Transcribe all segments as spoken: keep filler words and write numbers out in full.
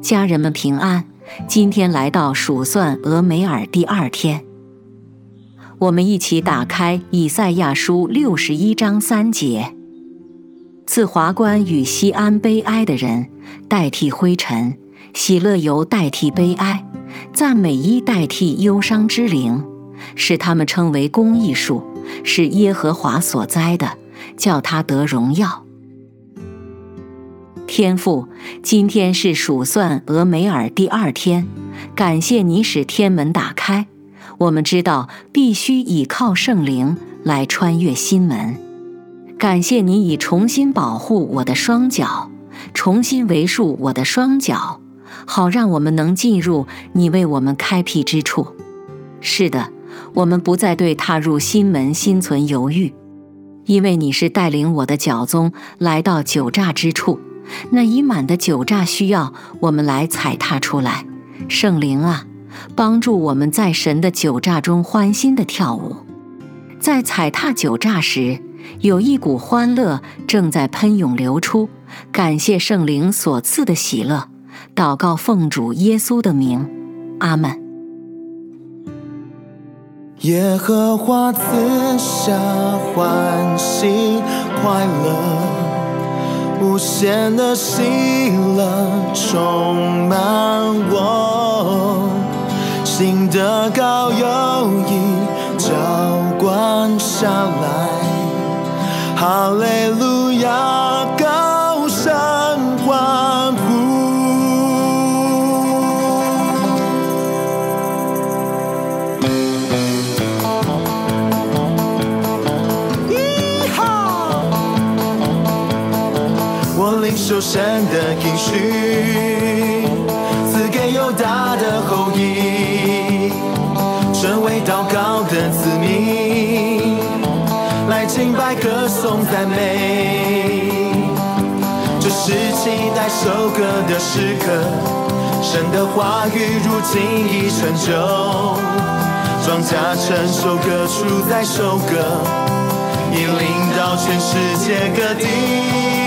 家人们平安。今天来到数算俄梅尔第二天，我们一起打开以赛亚书六十一章三节。赐华冠与西安悲哀的人，代替灰尘；喜乐油代替悲哀，赞美衣代替忧伤之灵，使他们称为公义树，是耶和华所栽的，叫他得荣耀。天父，今天是数算俄梅尔第二天，感谢你使天门打开，我们知道必须倚靠圣灵来穿越心门。感谢你已重新保护我的双脚，重新围束我的双脚，好让我们能进入你为我们开辟之处。是的，我们不再对踏入心门心存犹豫，因为你是带领我的脚踪来到酒榨之处，那已满的酒榨需要我们来踩踏出来。圣灵啊，帮助我们在神的酒榨中欢欣地跳舞。在踩踏酒榨时，有一股欢乐正在喷涌流出，感谢圣灵所赐的喜乐。祷告奉主耶稣的名，阿们。 耶和华赐下欢喜快乐，无限的喜乐充满我，新的高有一浇灌下来，哈利路亚，高声欢呼。我领受神的应许，赐给犹大的后裔，成为祷告的子民，来敬拜歌颂赞美。这是期待收割的时刻，神的话语如今已成就，庄稼成熟，各处在收割，引领到全世界各地。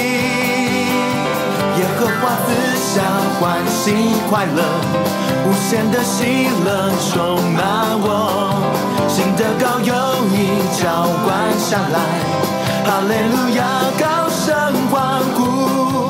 耶和华赐下欢喜快乐，无限的喜乐充满我，新的高有一浇灌下来，哈利路亚，高声欢呼。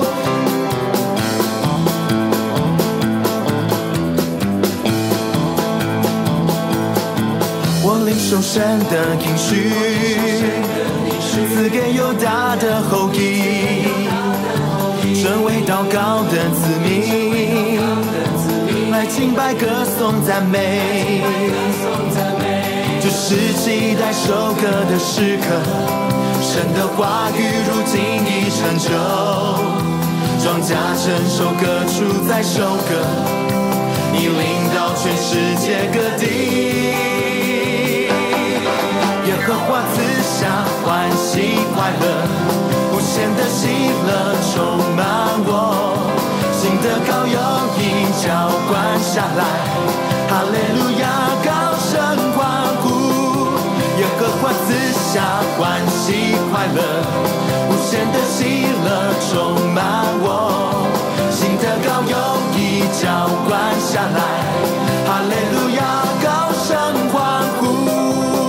我领受神的应许，赐给犹大的后裔，成为祷告的子民，来敬拜歌颂赞美。这是期待收割的时刻，神的话语如今已成就，庄稼成熟，各处在收割，引领到全世界各地。耶和华赐下欢喜快乐，无限的喜乐充满我，新的高有一浇灌下来，哈利路亚，高声欢呼。耶和华赐下欢喜快乐，无限的喜乐充满我，新的高有一浇灌下来，哈利路亚，高声欢呼。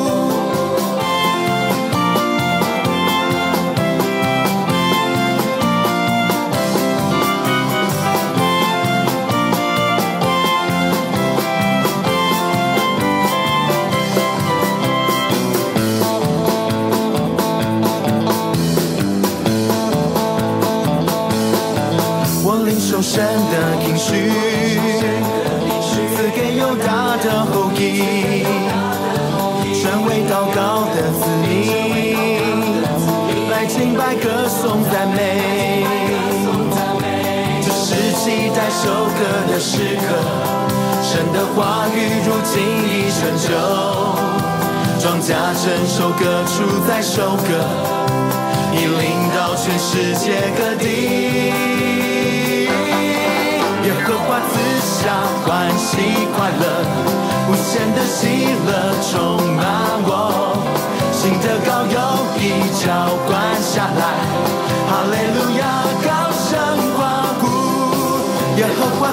领受神的应许，赐给犹大的后裔，成为祷告的子民，来敬拜歌颂赞美。这是期待收割的时刻，神的话语如今已成就，庄稼成熟，各处在收割，引领到全世界各地。耶和华赐下欢喜快乐，无限的喜乐充满我，新的高有一浇灌下来，哈利路亚，高声欢呼。耶和华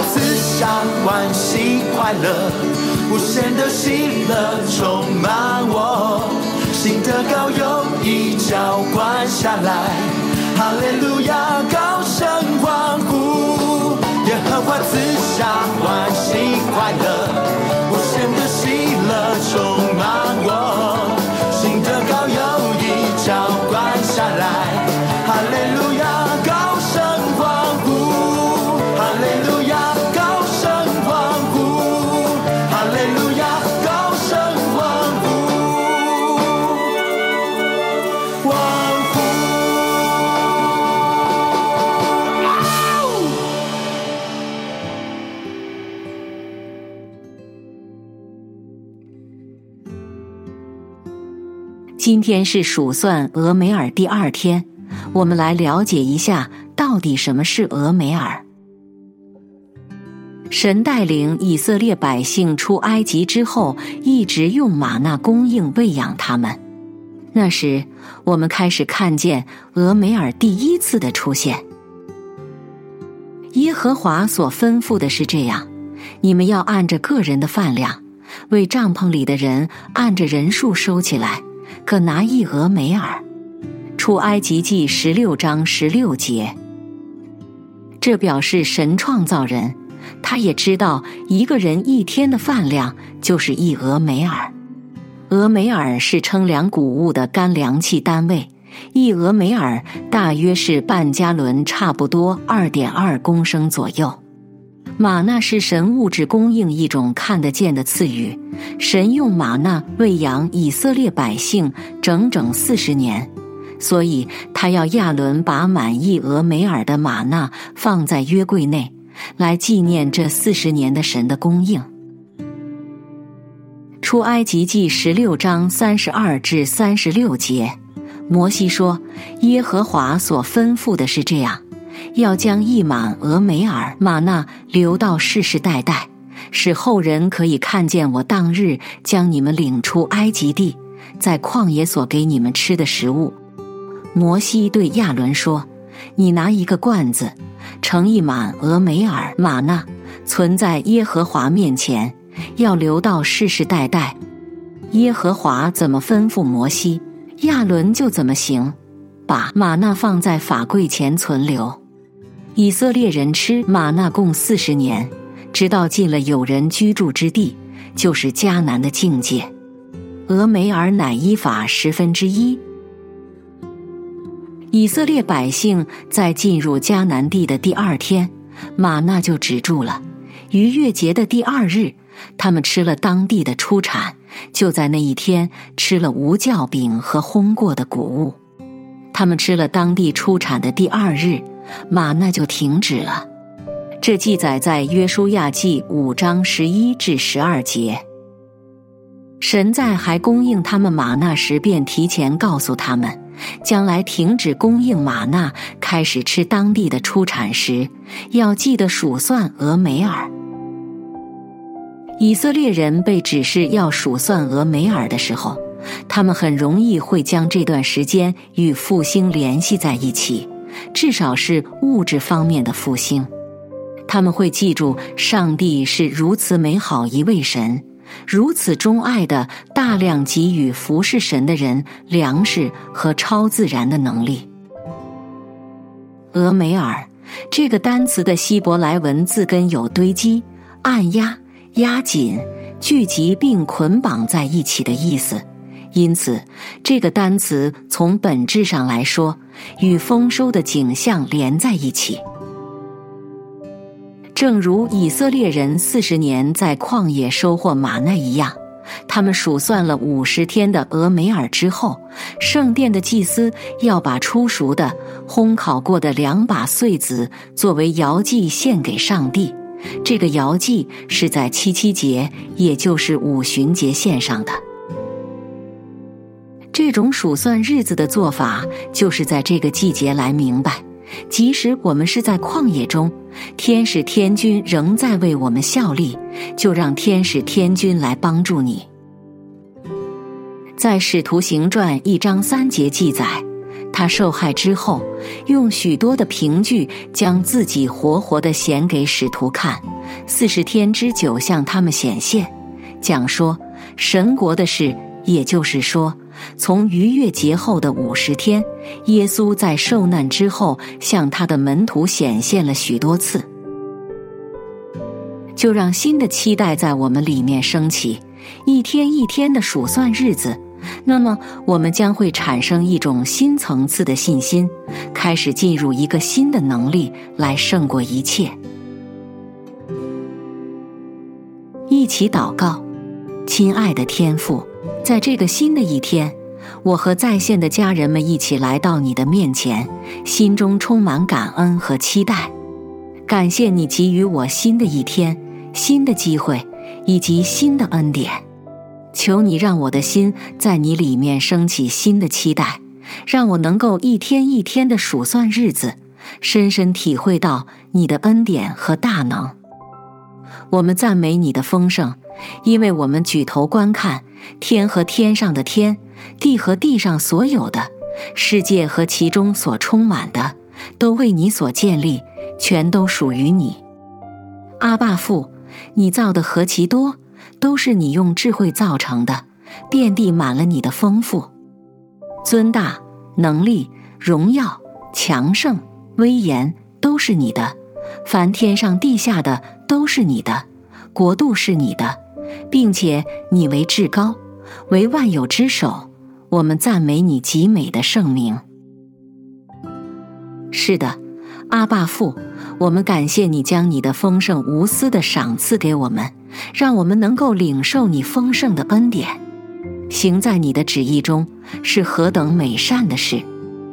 快乐，无限的喜乐充满我，新的高又一浇灌下来，哈利路亚，高声欢呼，耶和华赐下欢喜快乐，无限的喜乐充满我，新的高又一浇灌下来，哈利路亚，高声欢呼，哈利路亚，高声欢呼，哈利路亚，高声欢呼，欢呼。 今天是数算俄梅尔第二天，我们来了解一下到底什么是俄梅尔。神带领以色列百姓出埃及之后，一直用玛纳供应喂养他们。那时，我们开始看见俄梅尔第一次的出现。耶和华所吩咐的是这样：你们要按着个人的饭量，为帐篷里的人按着人数收起来，各拿一俄梅尔。出埃及记十六章十六节。这表示神创造人，他也知道一个人一天的饭量就是一俄梅尔。俄梅尔是称量谷物的干粮器单位，一俄梅尔大约是半加仑，差不多 二点二公升左右。玛纳是神物质供应一种看得见的赐予，神用玛纳喂养以色列百姓整整四十年，所以他要亚伦把满一俄梅尔的玛纳放在约柜内，来纪念这四十年的神的供应。出埃及记十六章三十二至三十六节，摩西说，耶和华所吩咐的是这样，要将一满俄梅尔玛纳留到世世代代，使后人可以看见我当日将你们领出埃及地，在旷野所给你们吃的食物。摩西对亚伦说，你拿一个罐子，盛一满俄梅尔玛纳，存在耶和华面前，要留到世世代代。耶和华怎么吩咐摩西，亚伦就怎么行，把玛纳放在法柜前存留。以色列人吃玛纳共四十年，直到进了有人居住之地，就是迦南的境界。俄梅尔乃依法十分之一。以色列百姓在进入迦南地的第二天，玛纳就止住了。逾越节的第二日，他们吃了当地的出产，就在那一天吃了无酵饼和烘过的谷物。他们吃了当地出产的第二日，玛纳就停止了。这记载在约书亚记五章十一至十二节。神在还供应他们玛纳时，便提前告诉他们，将来停止供应玛纳，开始吃当地的出产时，要记得数算俄梅尔。以色列人被指示要数算俄梅尔的时候，他们很容易会将这段时间与复兴联系在一起，至少是物质方面的复兴。他们会记住上帝是如此美好一位神，如此钟爱的大量给予服侍神的人粮食和超自然的能力。俄梅尔这个单词的希伯来文字根有堆积、按压、压紧、聚集并捆绑在一起的意思，因此这个单词从本质上来说，与丰收的景象连在一起。正如以色列人四十年在旷野收获玛纳一样，他们数算了五十天的俄梅尔之后，圣殿的祭司要把初熟的烘烤过的两把穗子作为摇祭献给上帝。这个摇祭是在七七节，也就是五旬节献上的。这种数算日子的做法，就是在这个季节来明白，即使我们是在旷野中，天使天君仍在为我们效力，就让天使天君来帮助你。在使徒行传一章三节记载， 他受害之后，用许多的凭据将自己活活地显给使徒看，四十天之久向他们显现，讲说神国的事，也就是说，从逾越节后的五十天，耶稣在受难之后向他的门徒显现了许多次。就让新的期待在我们里面升起，一天一天的数算日子，那么我们将会产生一种新层次的信心，开始进入一个新的能力来胜过一切。一起祷告。亲爱的天父，在这个新的一天，我和在线的家人们一起来到你的面前，心中充满感恩和期待。感谢你给予我新的一天、新的机会以及新的恩典。求你让我的心在你里面升起新的期待，让我能够一天一天地数算日子，深深体会到你的恩典和大能。我们赞美你的丰盛，因为我们举头观看，天和天上的天，地和地上所有的，世界和其中所充满的，都为你所建立，全都属于你。阿爸父，你造的何其多，都是你用智慧造成的，遍地满了你的丰富。尊大、能力、荣耀、强盛、威严都是你的，凡天上地下的都是你的，国度是你的，并且你为至高，为万有之首。我们赞美你极美的圣名。是的，阿爸父，我们感谢你将你的丰盛无私的赏赐给我们，让我们能够领受你丰盛的恩典。行在你的旨意中是何等美善的事。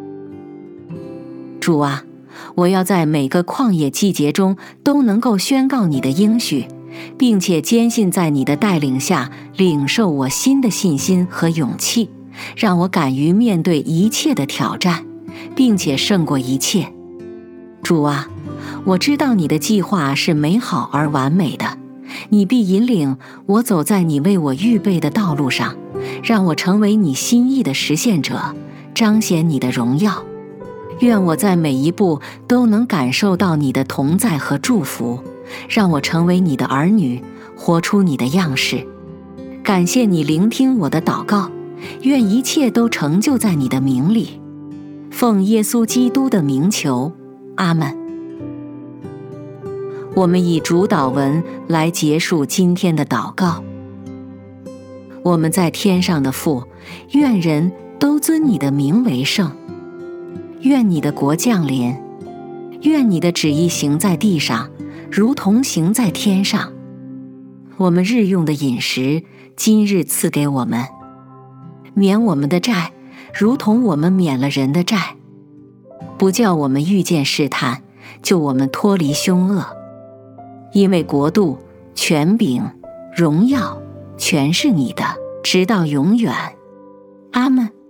主啊，我要在每个旷野季节中都能够宣告你的应许，并且坚信在你的带领下领受我新的信心和勇气，让我敢于面对一切的挑战，并且胜过一切。主啊，我知道你的计划是美好而完美的，你必引领我走在你为我预备的道路上，让我成为你心意的实现者，彰显你的荣耀。愿我在每一步都能感受到你的同在和祝福，让我成为你的儿女，活出你的样式。感谢你聆听我的祷告，愿一切都成就在你的名里。奉耶稣基督的名求，阿们。我们以主祷文来结束今天的祷告。我们在天上的父，愿人都尊你的名为圣。愿你的国降临，愿你的旨意行在地上，如同行在天上。我们日用的饮食，今日赐给我们，免我们的债，如同我们免了人的债，不叫我们遇见试探，救我们脱离凶恶。因为国度、权柄、荣耀，全是你的，直到永远。阿们。